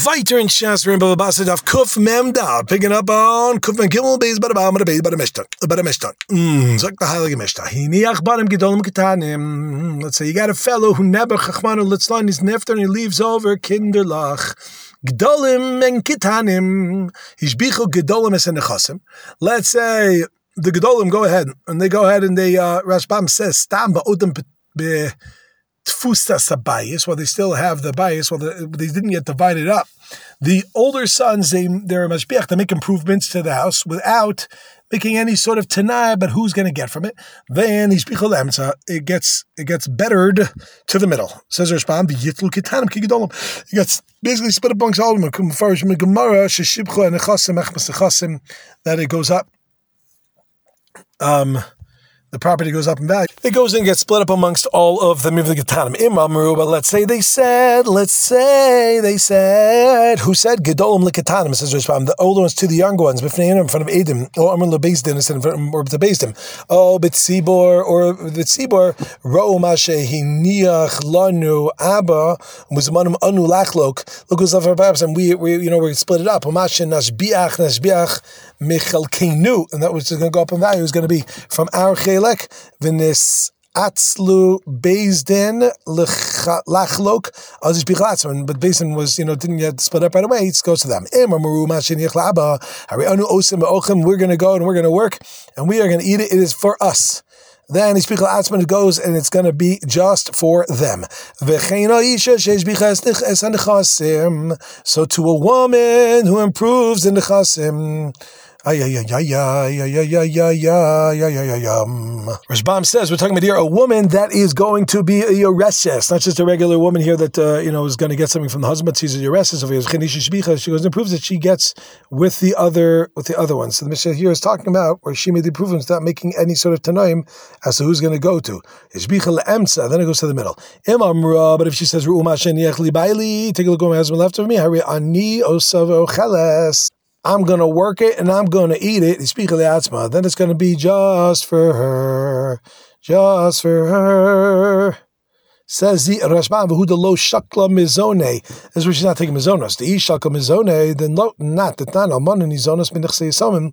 Weiter in Shas Rimba Babasad of Kuf Memda, picking up on Kuf and Kimmel Beis Badabam and a Beis Badamishtan. Zak the Heilige Mishta. Hiniach Badim Gedolim Ketanim. Let's say you got a fellow who never Chachmanu Litzlan is nefter and he leaves over Kinderlach. Gedolim and Ketanim. Hishbichu Gedolim es Nechasim. Let's say the Gedolim go ahead and they Rashbam says Stam Ba'odem Be Tfustas Abayis, while they still have the bias, while they didn't get divided up. The older sons, they're a mashbiach, they make improvements to the house without making any sort of tanai, but who's going to get from it? Then it gets bettered to the middle. Says Rashbam, it gets basically split amongst all of them. That it goes up. The property goes up in value. It goes and gets split up amongst all of the Mivli Getanim. Imamru, but let's say they said, who said Gedolim Liketanim, says Rishbam, the older ones to the younger ones, B'fnei in front of Edim, or Amr LeBezdin, or to Bezdin, B'tzibor, Ro'u Mashe Hiniach Lanu Abba, Muzmanum Anu Lachlok, look what's up for Babs, and we split it up. Mashe Nashbiach, Michalkeinu, and that was going to go up in value, is going to be from our Chelek, V'nis Atzlu Bezdin Lachlok, Azish Bichatzman, but Bezdin was, didn't get split up right away, it goes to them. We're going to go and we're going to work, and we are going to eat it, it is for us. Then Ishbichal Atzman goes and it's going to be just for them. So to a woman who improves in the Chasim, Rashbam says, we're talking about here a woman that is going to be a Yoreses, not just a regular woman here that is going to get something from the husband, but she's a Yoreses over here. She goes and proves that she gets with the other ones. So the Mishnah here is talking about where she made the improvements without making any sort of tanoim as to who's going to go to. Then it goes to the middle. But if she says, take a look at my husband left of me, I'm going to work it and I'm going to eat it. Then it's going to be just for her. Just for her. Says the Rashbam, who the lo shakla mizone. This is where she's not taking mizonos. The shakla mizone, then not the tan alman and mizonos minachse yisomim.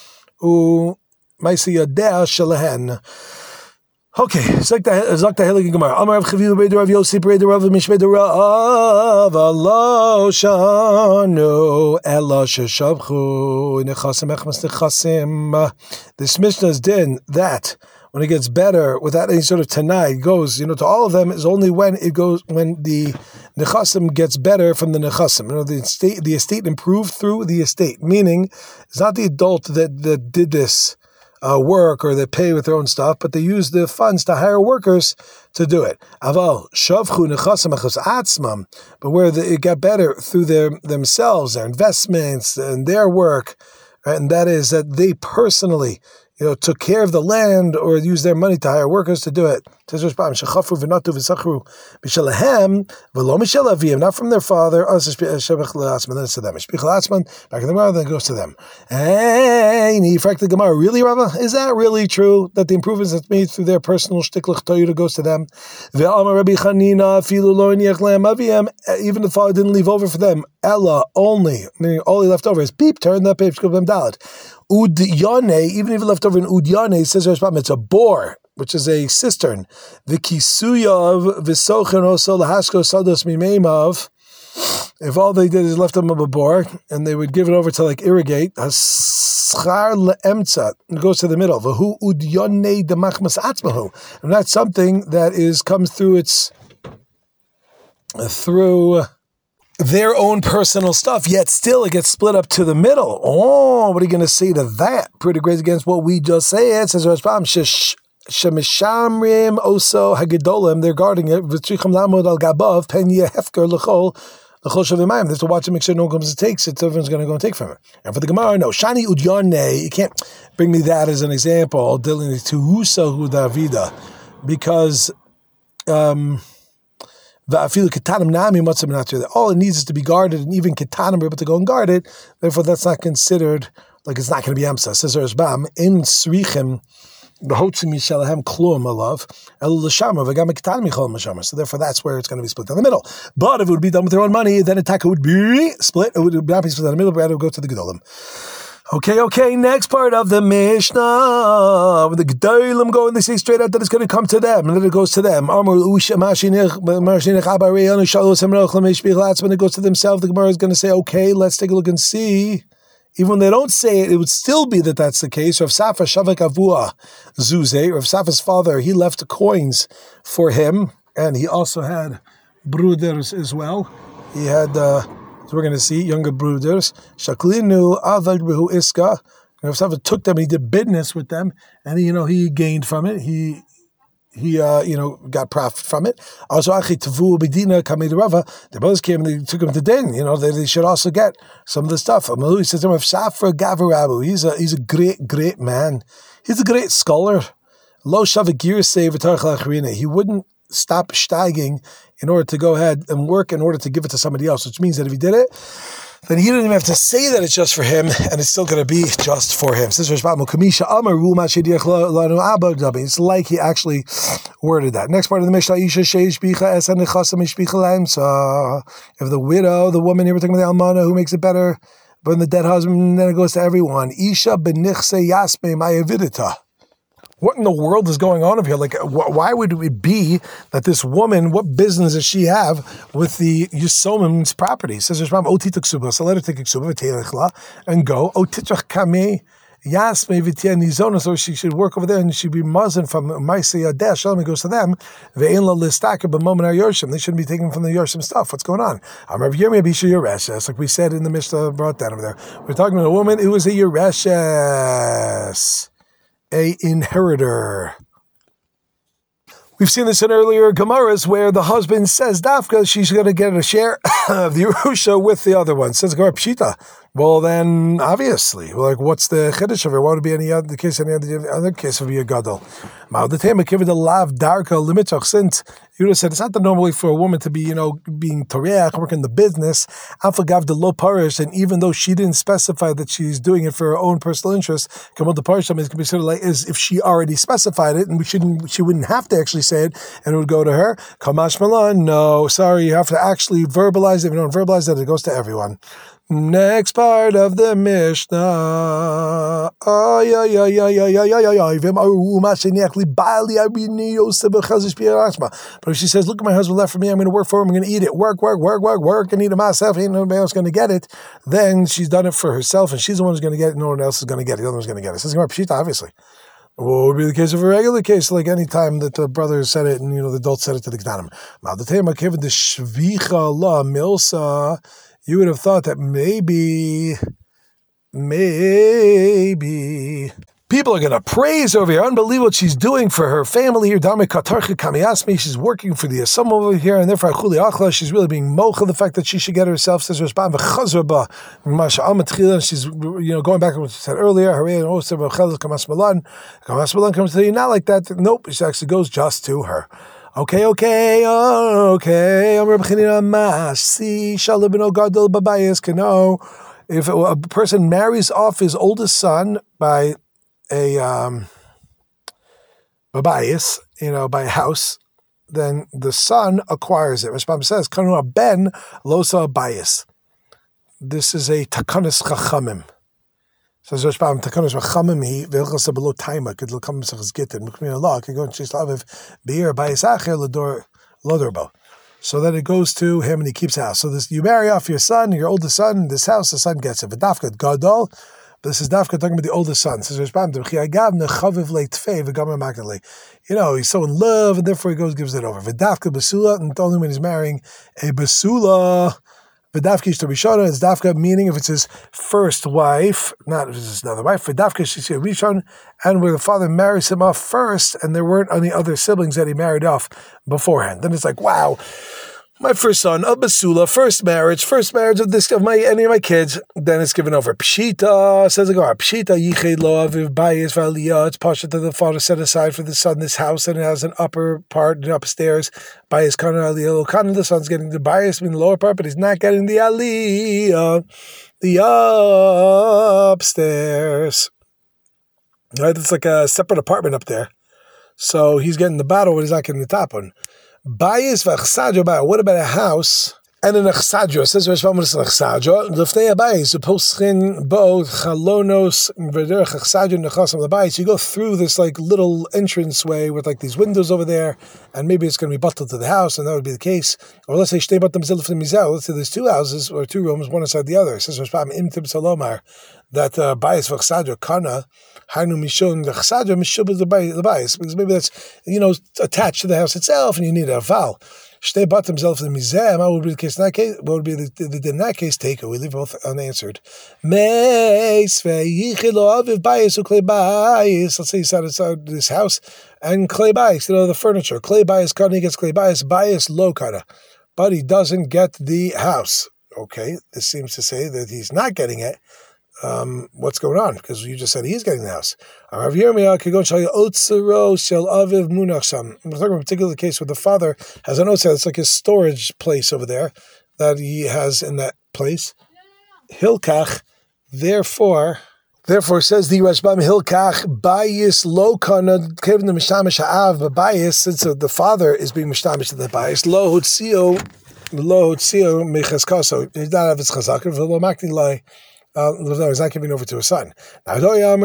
Maisi yadeh shalahen. Okay, it's like the Helig Gemara. Amar Rav Chaviv Beider Rav Yossi Beider Rav Mishmei Rav Alo Shanu Ela Sheshavchu Nechasim Echmas Nechasim. This Mishnah is din that when it gets better without any sort of tanai, it goes to all of them is only when the Nechasim gets better from the Nechasim. The estate improved through the estate, meaning it's not the adult that did this work or they pay with their own stuff, but they use the funds to hire workers to do it. Aval shavchu nechasim achos atzmam, but where it got better through themselves, their investments and their work, right? And that is that they personally took care of the land or used their money to hire workers to do it. Not from their father. Then it's to them. Back in the Gemara, then it goes to them. Really, Rabba? Is that really true that the improvements that's made through their personal shtiklach toyuta goes to them? Even the father didn't leave over for them. Ella only, meaning all he left over is beep. Turn that page. Dalit. Udyane, even if he left over in Udyane, it says it's a bore, which is a cistern. The kisuyav v'sochen oso lahasko sados mimeimav. If all they did is left them up a bore, and they would give it over to irrigate, haschar leemtza, it goes to the middle. V'hu udyane demachmas atzmahu, and that's something that comes through their own personal stuff, yet still it gets split up to the middle. Oh, what are you going to say to that? Pretty great against what we just said. It says Rashbam, Shemishamrim oso hagedolim, they're guarding it. V'tricham lamod al gabav penya hefker l'chol shavimayim. They have to watch it, make sure no one comes and takes it, so everyone's going to go and take from it. And for the Gemara, no. Shani udyane, you can't bring me that as an example, dealing to husa hu davida, because all it needs is to be guarded, and even ketanim are able to go and guard it. Therefore, that's not considered, it's not going to be amsa. Says Rashbam, in srichim, The hotzim yishalahem klum alav el l'shama v'gam ektan michol mashama. So therefore, that's where it's going to be split down the middle. But if it would be done with their own money, then a taka would be split. It would not be split down the middle, but it would go to the gedolim. Okay, next part of the Mishnah. When the Gedolim go and they say straight out that it's going to come to them, and then it goes to them. When it goes to themselves, the Gemara is going to say, okay, let's take a look and see. Even when they don't say it, it would still be that that's the case. Rav Safa Shavak Avua Zuze, Rav Safa's father, he left coins for him, and he also had brothers as well. He had... So we're going to see younger brothers. Shaklinu avag behu iska. Rav Safa took them. He did business with them, and he gained from it. He got profit from it. Also, achi tavu bedina kamei Rava. The brothers came and they took him to din. They should also get some of the stuff. He says to him, Rav Safa Gavarabu. He's a great man. He's a great scholar. Lo shavagir say v'tarch lachrina. He wouldn't stop steiging in order to go ahead and work in order to give it to somebody else, which means that if he did it, then he didn't even have to say that it's just for him, and it's still going to be just for him. It's like he actually worded that. Next part of the Mishnah, if the widow, the woman, here we're talking about the almana, who makes it better than the dead husband, then it goes to everyone. Isha benichse yasme mayavidita. What in the world is going on over here? Like, why would it be that this woman, what business does she have with the Yisomim's property? Says Rishbam, Otita Ksuba, so let her take a Ksuba, and go, Otitrach Kame, Yasme Vitya Nizona, so she should work over there and she'd be muzzin from Maisa Yadesh. Shalom, it goes to them, Ve'inla Listaka, but Moment Yoshim. They shouldn't be taking from the Yoshim stuff. What's going on? I'm Rav Yirmiyah Bisha Yereshes, like we said in the Mishnah brought that over there. We're talking about a woman who was a Yereshes. A inheritor. We've seen this in earlier Gemaras where the husband says Dafka, she's going to get a share of the Yerusha with the other one. Says Gemara Pshita. Well, then obviously, what's the chiddush of her? Why would it be any other case? Any other case would be a gadol. Since Yehuda said it's not the normal way for a woman to be, being toreach, working the business. Afagav the low parish, and even though she didn't specify that she's doing it for her own personal interest, Kamod the parish is going to be sort of like as if she already specified it, and she wouldn't have to actually say it, and it would go to her. Kamash Malan, no, sorry, you have to actually verbalize it. If you don't verbalize it, it goes to everyone. Next part of the Mishnah. But if she says, look, my husband left for me, I'm going to work for him, I'm going to eat it, work, and eat it myself, ain't nobody else going to get it, then she's done it for herself, and she's the one who's going to get it, no one else is going to get it, the other one's going to get it. Says Pshita, obviously. What would be the case of a regular case, like any time that the brother said it and the adult said it to the Gdanim? You would have thought that maybe people are going to praise over here. Unbelievable what she's doing for her family here. She's working for the Asam over here, and therefore she's really being mocha the fact that she should get herself. Says she's going back to what she said earlier. Comes to you not like that. Nope, it actually goes just to her. Okay. If a person marries off his oldest son by a babayis, by a house, then the son acquires it. Rashbam says, "Kanu ben losa bayis." This is a takanas chachamim. Says Rashbam, takanas chachamim he ve'ilchas below taima could come sechas gittin. Mukmin Allah could go and chase laviv beir bayis acher lador lodorbo. So then it goes to him and he keeps house. So this, you marry off your son, your oldest son, this house, the son gets it. V'dafka gadol. This is Dafka talking about the oldest son. Says Rashbam, he's so in love, and therefore he gives it over. V'dafka basula, and only when he's marrying a basula. V'dafka ishto rishona, it's Dafka, meaning if it's his first wife, not if it's another wife. V'dafka shishir rishon, and where the father marries him off first, and there weren't any other siblings that he married off beforehand. Then it's like, wow, my first son, a basula, first marriage of any of my kids, then it's given over. Pshita, says the Gemara, Pshita yiched lo aviv bayis v'aliyah, it's pasha that the father set aside for the son this house, and it has an upper part, upstairs, bayis kana aliyah, lo kana, the son's getting the bayis, meaning the lower part, but he's not getting the aliyah, the upstairs. Right? It's like a separate apartment up there. So he's getting the bottom, but he's not getting the top one. Bayis v'chsadra. What about a house and an chsadra? It says Rashbam is an chsadra. L'fnei abayis uposchin bo chalonos v'derech chsadra nechasam l'bayis. You go through this like little entrance way with like these windows over there, and maybe it's going to be buttled to the house, and that would be the case. Or let's say shtei batam zilfim mizel. Let's say there's two houses or two rooms, one inside the other. It says Rashbam imtim salomar that bayis v'chsadra kana. Hainu mishum the chsadra mishum the bayis, because maybe that's attached to the house itself, and you need a val. Shtei batam zelf the mizeh. What would be the case in that case? What would be in that case? Take it. We leave both unanswered. Meis veyichilo aviv bayis uklei bayis. Let's say he's outside this house and klei bayis, the furniture. Klei bayis kana, he gets klei bayis lo kana, but he doesn't get the house. Okay, this seems to say that he's not getting it. What's going on? Because you just said he's getting the house. We're talking about a particular case where the father has an otzar. It's like his storage place over there that he has in that place. Hilkach, therefore says the Rashbam Hilkach bayis lo kana kevin the mishtamish ha'av, but bayis, since the father is being mishtamish to the bayis lo hutzio mechaskaso. He's not have his chazaka v'lo makni lai. No, he's not giving over to his son. Now,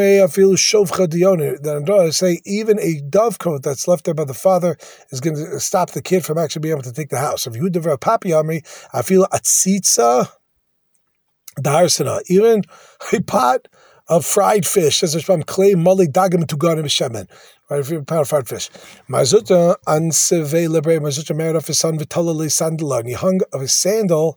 say even a dovecote that's left there by the father is going to stop the kid from actually being able to take the house. If you devour papi amri, I feel atzitza daharsana. Even a pot of fried fish, as from clay mali dagam to ganim shemen. Right, if you pot of fried fish. Mazuta anseve lebre. Mazuta married off his son v'talale sandala, and he hung of his sandal.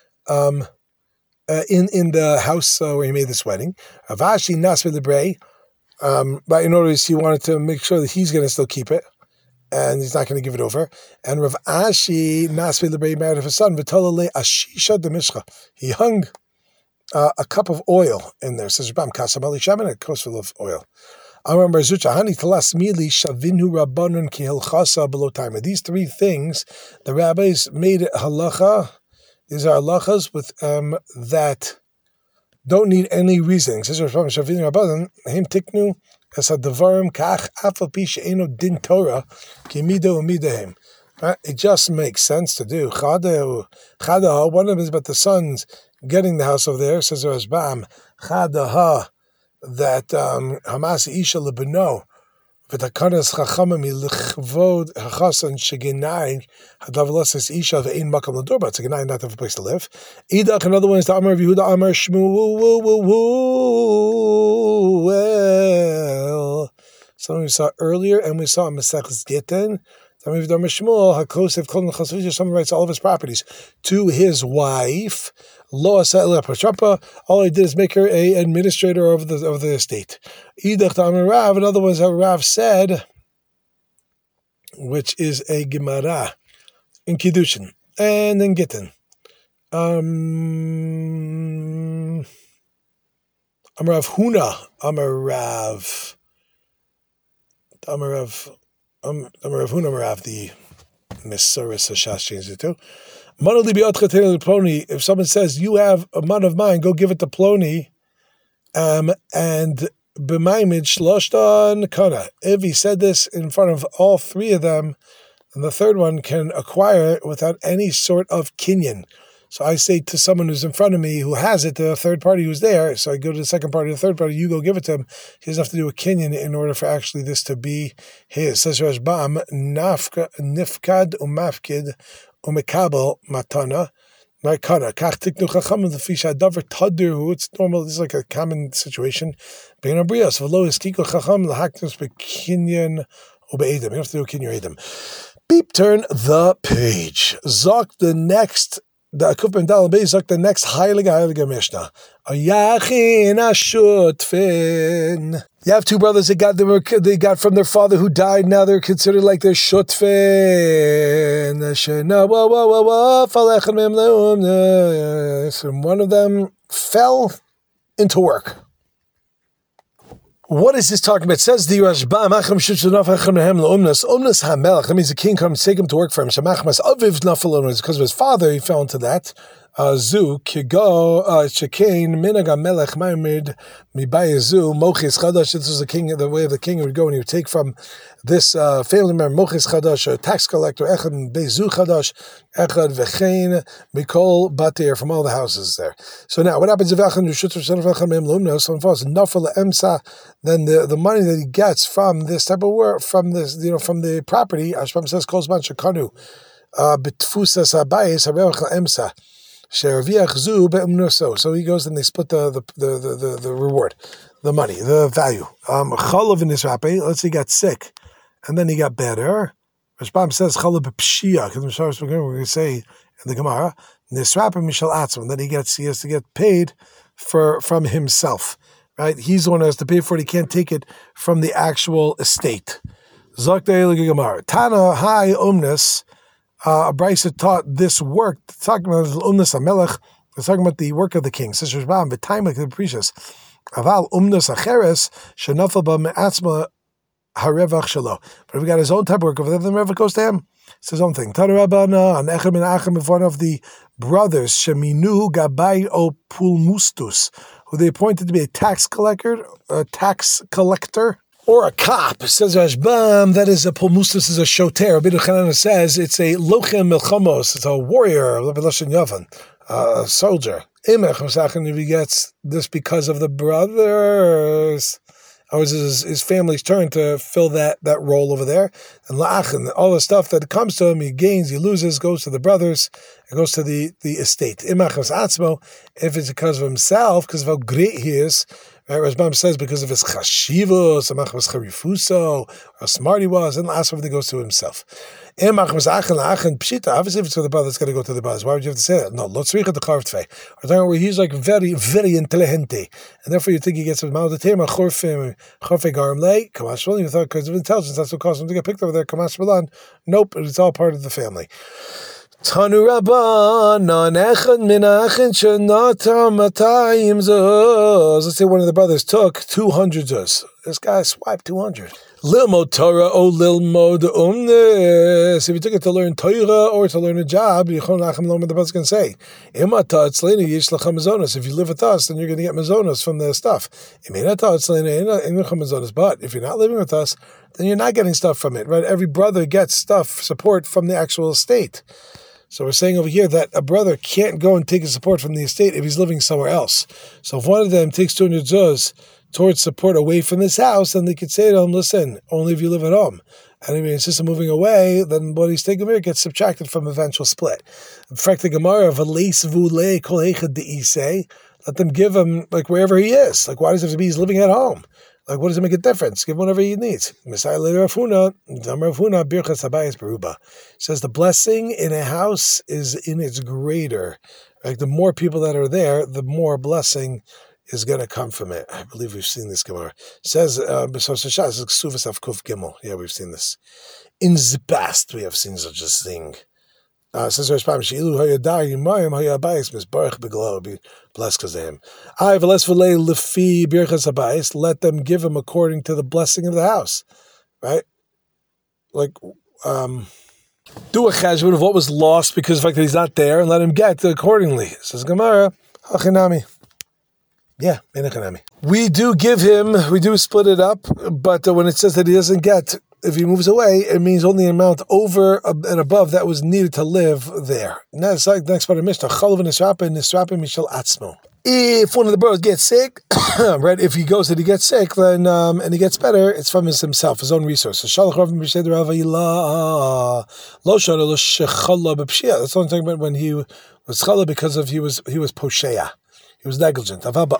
In the house where he made this wedding, Avashi Nasve Lebre, but in order he wanted to make sure that he's going to still keep it, and he's not going to give it over. And Rav Ashi Nasve Lebre married his son V'tolale Ashisha Demishcha. He hung a cup of oil in there. Says Rabam Kasamali Shaman, a coast full of oil. Amar Barzucha Hani Talas Mili Shavinu Rabbanon Ki Hilchasa Below Time. These three things the rabbis made it halacha. These are halachas with that don't need any reasoning. It just makes sense to do. One of them is about the sons getting the house over there. Says Rashbam, that Hamas Isha Lebeno. V'takanas chachamim ilichvod hachasan shegenai hadavalasas isha ve'ein makam l'dor, but it's a genai not to have a place to live. Idach, another one is the Amar of Yehuda Amar Shmuel. Something we saw earlier, and we saw in Maseches Gittin. Someone writes all of his properties to his wife. All I did is make her an administrator of the estate. Another one is how Rav said, which is a Gemara in Kiddushin and in Gittin. Amarav Huna, Amarav the Mesoris Hashash changed it too. If someone says, you have a man of mine, go give it to Ploni, and b'maimid shloshtan kana. If he said this in front of all three of them, and the third one can acquire it without any sort of kinyan. So I say to someone who's in front of me who has it, the third party who's there, so I go to the second party, the third party, you go give it to him. He doesn't have to do a kinyan in order for actually this to be his. Says Rashbam, nifkad umafkid umekabel matana. It's normal, this is like a common situation. You don't have to do a kinyan. Beep, turn the page. Zok the next. The Akuf Dal Beis Zok the next Heilige Mishnah. Ayachin Ashutfin. You have two brothers that they got from their father who died. Now they're considered like they're shutfin. So one of them fell into work. What is this talking about? It says the Rashbam, Umnas HaMelech. That means the king comes to take him to work for him. Because of his father, he fell into that. Zu kigo shekain minag melech ma'amid mibayezu mochis chadash. This was the way of the king would go, and he would take from this family member mochis chadash, a tax collector, echad bezu chadash, echad v'chein mikol batir, from all the houses there. So now, what happens if echad yushut v'shen v'echad me'em lumnos? So falls nafal emsa. Then the money that he gets from this type of work, from this, from the property, Ashbam says calls man shekanu bitfusas habayis harevach emsa. So he goes and they split the reward, the money, the value. Chalav in Nisrape, let's say he got sick, and then he got better. Rashbam says chalav b'pshia, because we're going to say in the Gemara, Nisrape mishal atzma, that he has to get paid from himself, right? He's the one who has to pay for it. He can't take it from the actual estate. Zakta Gemara, Tana hai omnis. Brisa taught this work. It's talking about umnas hamelech. It's talking about the work of the king. Says Rashbam, v'taimek the precious. Aval umnas acheres shenafal ba me'atzma harevach shelo. But if we got his own type of work over there, then the revach goes to him. It's his own thing. Tana Rabbana an echad min achim, one of the brothers sheminu gabay o pulmustus, who they appointed to be a tax collector, or a cop. It says Rashbam, that is a pulmustus, is a shoter. Rabbi Chanana says it's a lochem milchamos, it's a warrior, a soldier. If he gets this because of the brothers, or his family's turn to fill that role over there, and la'achin, all the stuff that comes to him, he gains, he loses, goes to the brothers, it goes to the estate. If it's because of himself, because of how great he is, right, Rashbam says because of his chashivos, how smart he was, and last everything goes to himself. Obviously, if it's for the brother, it's got to go to the brothers. Why would you have to say that? No, we're talking about where he's like very, very intelligente, and therefore you think he gets a maldatema chorfe garim kamash. You thought because of intelligence, that's what caused him to get picked over there. Kamash Balan. Nope, it's all part of the family. Tanu Rabbanan echad min achin shenata matayim zuz. Let's say one of the brothers took 200 zuz. This guy swiped 200. Lilmod Torah o lilmod umnes. If you took it to learn Torah or to learn a job, the brother's going to say, Imata etzleinu yish lachem mazonos. If you live with us, then you're going to get mazonos from the stuff. But if you're not living with us, then you're not getting stuff from it, right? Every brother gets support from the actual estate. So we're saying over here that a brother can't go and take his support from the estate if he's living somewhere else. So if one of them takes 200 zuz towards support away from this house, then they could say to him, listen, only if you live at home. And if he insists on moving away, then what he's taking here gets subtracted from eventual split. In fact, the Gemara of let them give him like wherever he is. Like, why does it have to be he's living at home? Like, what does it make a difference? Give him whatever he needs. Says the blessing in a house is in its greater. Like, the more people that are there, the more blessing is going to come from it. I believe we've seen this Gemara. It says, yeah, we've seen this. In the past, we have seen such a thing. Says Rashbam, Sheilu hayadar yimayim hayabayis misbarach beglo, be blessed because of him. I v'les v'lei lefi birchas habayis, let them give him according to the blessing of the house, right? Like, do a cheshbon of what was lost because of the fact that he's not there, and let him get accordingly. Says Gemara, hachinami. Yeah, menachinami. We do give him, we do split it up, but when it says that he doesn't get, if he moves away, it means only an amount over and above that was needed to live there. And that's like the next part of Mishnah. Chalav nisrape mishal atzmo. If one of the brothers gets sick, right? If he goes and he gets sick, then and he gets better, it's from himself, his own resources. That's what I'm talking about when he was chala because of he was posheya. He was negligent. But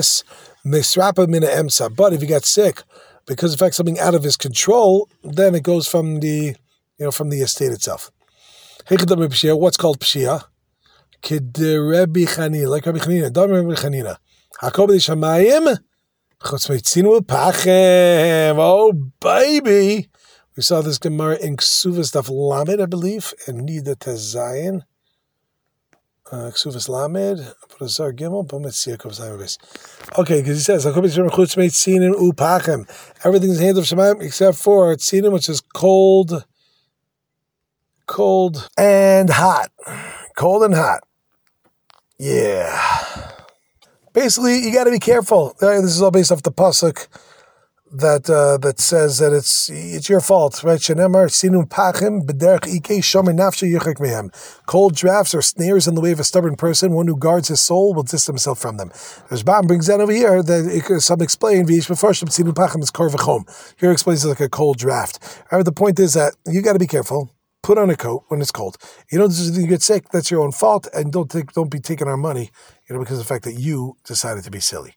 if he got sick because of something out of his control, then it goes from the estate itself. What's called pshia? Kid Rabbi Chanina, like Rabbi Chanina, Dam Rabbi Chanina. Hakob Shamayim, Chotzmeitzinu Pachem. Oh baby, we saw this Gemara in Ksuvas Daf Lamed, I believe, and Nida Tezayin. Ksuvas Lamed, Professor Gimel, Pometzia Zayin. Okay, because he says Chotzmeitzinu Pachem. Everything is in the hand of Shamayim except for Tzinim, which is cold and hot. Cold and hot. Yeah. Basically, you got to be careful. This is all based off the pasuk that says that it's your fault, right? Shenemar sinum pachim b'derech ike shomer nafshe yichak mehem. Cold drafts or snares in the way of a stubborn person. One who guards his soul will distance himself from them. There's Bam brings that over here that some explain v'yish b'farshim sinum pachim is kor v'chom. Here explains it like a cold draft. Right, the point is that you got to be careful. Put on a coat when it's cold. You don't just get sick. That's your own fault, and don't be taking our money. Because of the fact that you decided to be silly.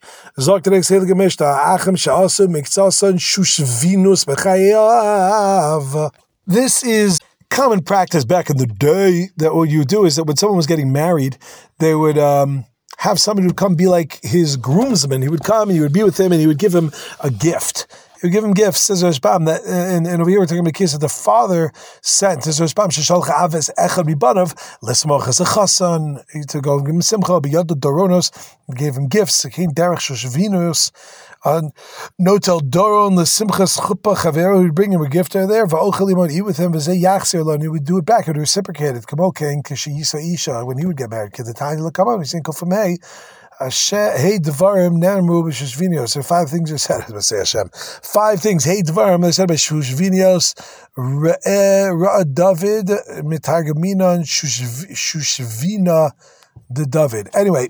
This is common practice back in the day, that what you do is that when someone was getting married, they would have somebody who would come be like his groomsman. He would come and he would be with him and he would give him a gift. He would give him gifts, says Rashbam, that, and over here we're talking about the case that the father sent, says Rashbam, Sheshalcha Aves Echad Mibanav, Lesmoch as a Chasan, to go and give him Simcha, Biyad Doronos, gave him gifts, Kein Derech Shoshvinus, Notel Doron, the Simchas Chuppah Chavero, who would bring him a gift there, Va'ochel would eat with him, V'zeh Yachzir, and he would do it back, he would reciprocate it, Kamokein, Kashiyisa Isha, when he would get married, Kedatani Lakamon, he's saying, Kofamei, Hey Devarim Namru b'Shvinios. So 5 things are said. Let's say Hashem. 5 things. Hey Devarim. They said by Shvinios. Ra David Mitargaminon Shushvina the David. Anyway,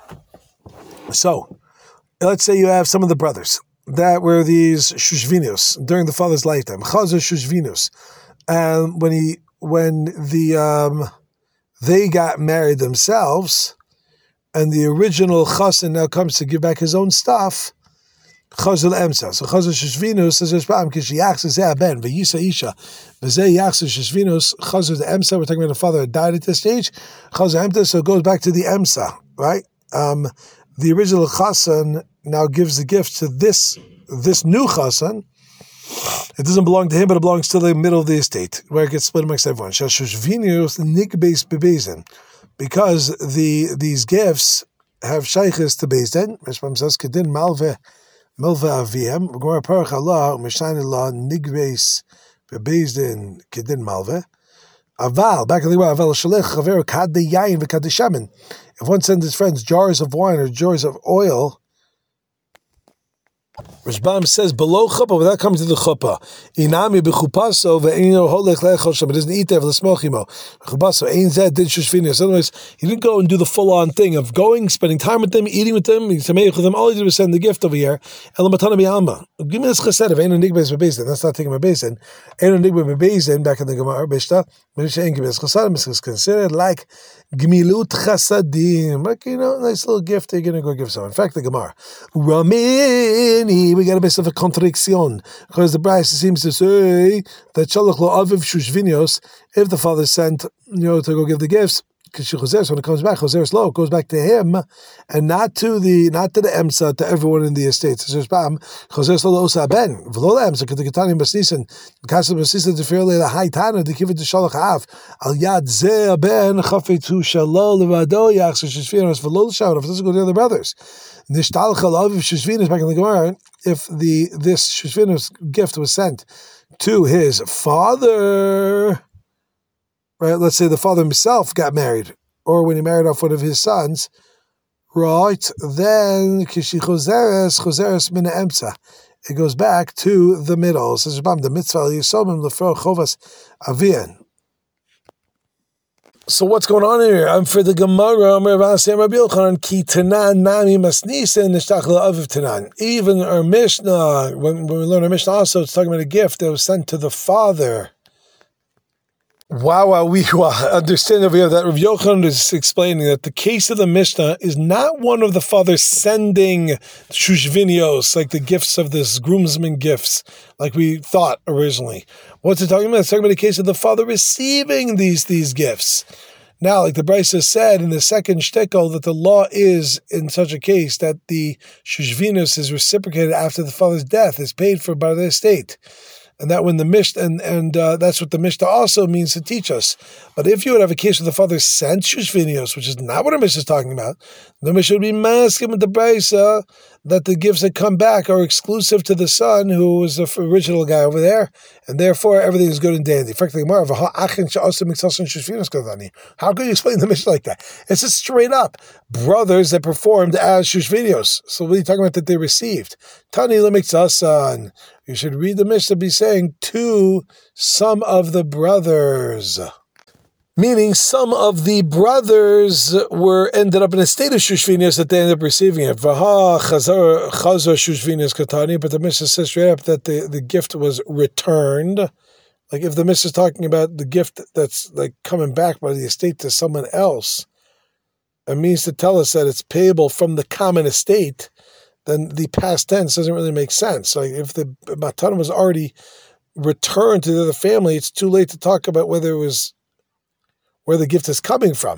so let's say you have some of the brothers that were these Shushvinios during the father's lifetime. Chazer Shushvinios, and when they got married themselves. And the original chassan now comes to give back his own stuff. Chazal emsa. So chazal sheshvinus says Rashbam kish yachs zeh ben v'yisa isha v'zeh yachs sheshvinus chazal the emsa. We're talking about a father who died at this stage. Chazal emsa, so it goes back to the emsa, right? The original chassan now gives the gift to this new chassan. It doesn't belong to him, but it belongs to the middle of the estate, where it gets split amongst everyone. Sheshvinus nikbeis bebezin. Because these gifts have shaykhs to Beis Din. Rashbam says, "Kedin malve aviem." Gemara Parach Allah Mishnah Allah nigreis beBeis Din kedin malve. Aval back in the way aval shalech chaver kad yayin v'kad shaman. If one sends his friends jars of wine or jars of oil. Rashbam says below chuppah, but that comes to the chuppah. Inami b'chupaso ve'ino holech lechol shem. It doesn't eat there v'lesmochimo. Chupaso ein zed did shushvinius. Otherwise, he didn't go and do the full-on thing of going, spending time with them, eating with them, tameich with them. All he did was send the gift over here. Elamatana bi'alma. Give me this chesed of eino nigbeis b'beis. That's not taking my beis in. Eino nigbeis b'beis back in the Gemara Bishta. Mishnah ein gibes chesed. Is considered like gmilut chasadim. Like, nice little gift they're going to go give someone. In fact, the Gemara Ramini. We got a bit of a contradiction because the Braisa seems to say that Shalach lo aviv shushvinios, if the father sent to go give the gifts, because when it comes back, Choser slow, it goes back to him and not to the emsa, to everyone in the estate. So Choser slow osa ben v'lo emsa because the Ketani basnisin kasem basnisin to fear the high tana to give it to Shalach av al yad zeh ben chafetu shalol levado yachs shishvinos v'lo l'shav. If it doesn't go to the other brothers, nishtal chalav shishvinos back in the Gemara. If this shishvinos gift was sent to his father. Right, let's say the father himself got married, or when he married off one of his sons, right, then kishi choseres min emsa. It goes back to the middle. Says the mitzvah yisomim lefro chovas avian. So what's going on here? I'm for the Gemara. Even our Mishnah, when we learn our Mishnah, also it's talking about a gift that was sent to the father. Wow, we understand over here that Rav Yochanan is explaining that the case of the Mishnah is not one of the father sending shushvinios, like the gifts of this groomsmen gifts, like we thought originally. What's it talking about? It's talking about the case of the father receiving these gifts. Now, like the Braisa said in the second shtickle, that the law is, in such a case, that the shushvinios is reciprocated after the father's death, is paid for by the estate. And that when the Mishnah, and that's what the Mishnah also means to teach us. But if you would have a case where the father sent shushvinios, which is not what our Mishnah is talking about, the Mishnah would be masking with the Braisa that the gifts that come back are exclusive to the son, who was the original guy over there, and therefore everything is good and dandy. How can you explain the Mishnah like that? It's just straight up brothers that performed as shushvinios. So what are you talking about that they received? Tani lemiksasan. You should read the Mishnah be saying to some of the brothers. Meaning some of the brothers ended up in a state of shushvinius that they ended up receiving it. Vaha chazar shushvinius katani, but the Mishnah says straight up that the gift was returned. Like if the Mishnah is talking about the gift that's like coming back by the estate to someone else, it means to tell us that it's payable from the common estate, then the past tense doesn't really make sense. Like if the matan was already returned to the other family, it's too late to talk about whether it was where the gift is coming from.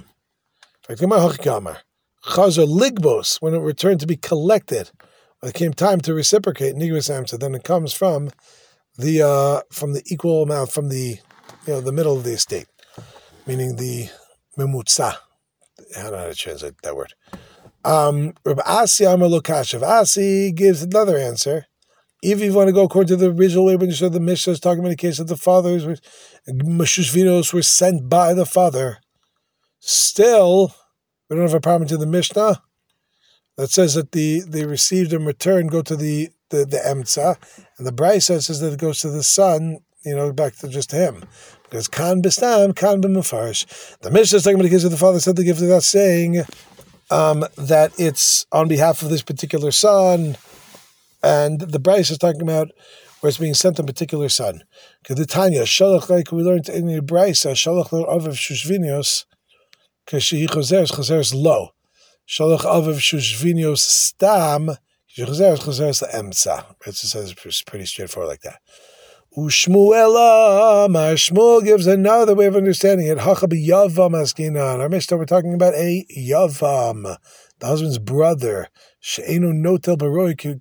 Chazer ligbos, when it returned to be collected, when it came time to reciprocate, nigvus amsa, then it comes from the equal amount, from the middle of the estate, meaning the memutza. I don't know how to translate that word. Rabbi Asi Amar Lokashav. Asi gives another answer. If you want to go according to the original way, when you said the Mishnah is talking about the case of the fathers, Shushvinos were sent by the father, still, we don't have a problem to the Mishnah that says that they received and returned go to the Emtza, and the Brisa says that it goes to the son, back to just him. Because Kan Bistam, Kan B'Mufarish. The Mishnah is talking about the case of the father sent the gift without saying that it's on behalf of this particular son. And the Bryce is talking about where it's being sent to a particular son. Because the Tanya, Shalach, like we learned in the Bryce, Shalach Avav Shushvinios, because she Chazeres lo. Shalach Avav Shushvinios Stam, Chazeres the Emtza. It says it's pretty straightforward like that. Ushmuela, Shmuel gives another way of understanding it. Hachabi Yavam Askinan. Our Mishnah, we're talking about a Yavam, the husband's brother. She'enu Notel Baroi.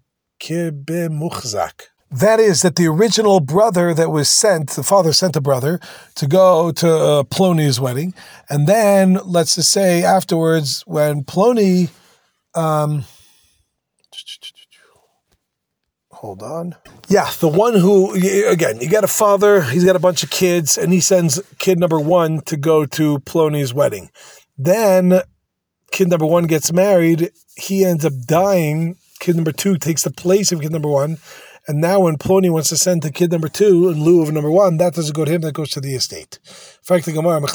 That is, that the original brother that was sent, the father sent a brother to go to Plony's wedding, and then, let's just say, afterwards, when Plony, hold on. Yeah, the one who, again, you got a father, he's got a bunch of kids, and he sends kid number one to go to Plony's wedding. Then, kid number one gets married, he ends up dying. Kid number two takes the place of kid number one, and now when Plony wants to send to kid number two in lieu of number one, that doesn't go to him, that goes to the estate. Right? You want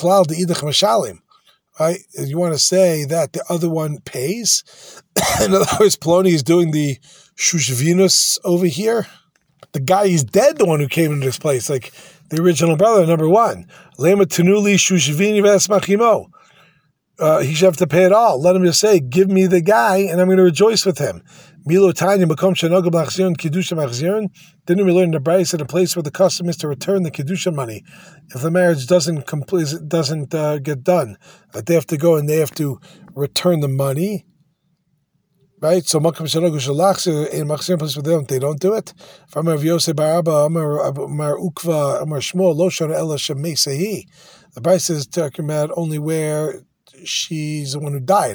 to say that the other one pays? In other words, Plony is doing the shushvinus over here. The guy is dead, the one who came into this place, like the original brother, number one. Lema tenuli shushvini v'esmachimo. He should have to pay it all. Let him just say, give me the guy, and I'm going to rejoice with him. Milo Tanya Makom Shanogel Machzion Kedusha Machzion. Didn't we learn in the Bryce at a place where the custom is to return the Kedusha money if the marriage doesn't get done? They have to go and they have to return the money. Right? So Makom Shanogel Shalach in Machzion place where they don't do it. From Rav Yosef Baraba, Amar Ukva, Amar Shmuel, Lo Shana Ela Shemesehi. The Bryce is talking about only where she's the one who died.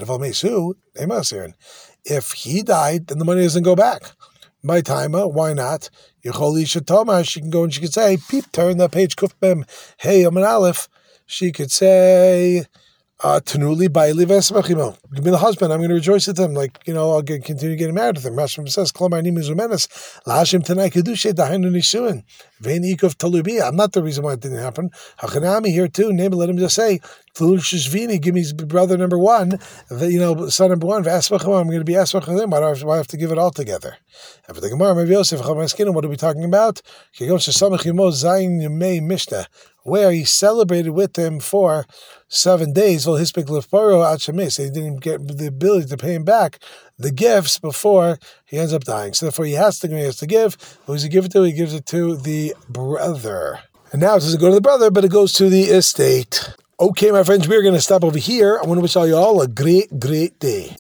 If he died, then the money doesn't go back. My timer, why not? She can go and she could say, peep, turn that page, kufbim, hey, I'm an aleph. She could say, Tanuli Baili Vesmachimo. Give me the husband, I'm going to rejoice with him. Like, I'll continue getting married with him. Rashim says, Klomar Nimuzumenes, Lashim Tanai Kedushe, Dahainu Nisuin, Vein Ikov Talubi. I'm not the reason why it didn't happen. Hachanami here too, let him just say, Shvini, give me brother number one, son number one, Vesmachimo, I'm going to be Vesmach with him. Why do I have to give it all together? And for the Gemara, Rav Yosef, what are we talking about? Where he celebrated with him for 7 days. Well, he didn't get the ability to pay him back the gifts before he ends up dying. So therefore, he has to give. Who does he give it to? He gives it to the brother. And now it doesn't go to the brother, but it goes to the estate. Okay, my friends, we're going to stop over here. I want to wish all you all a great, great day.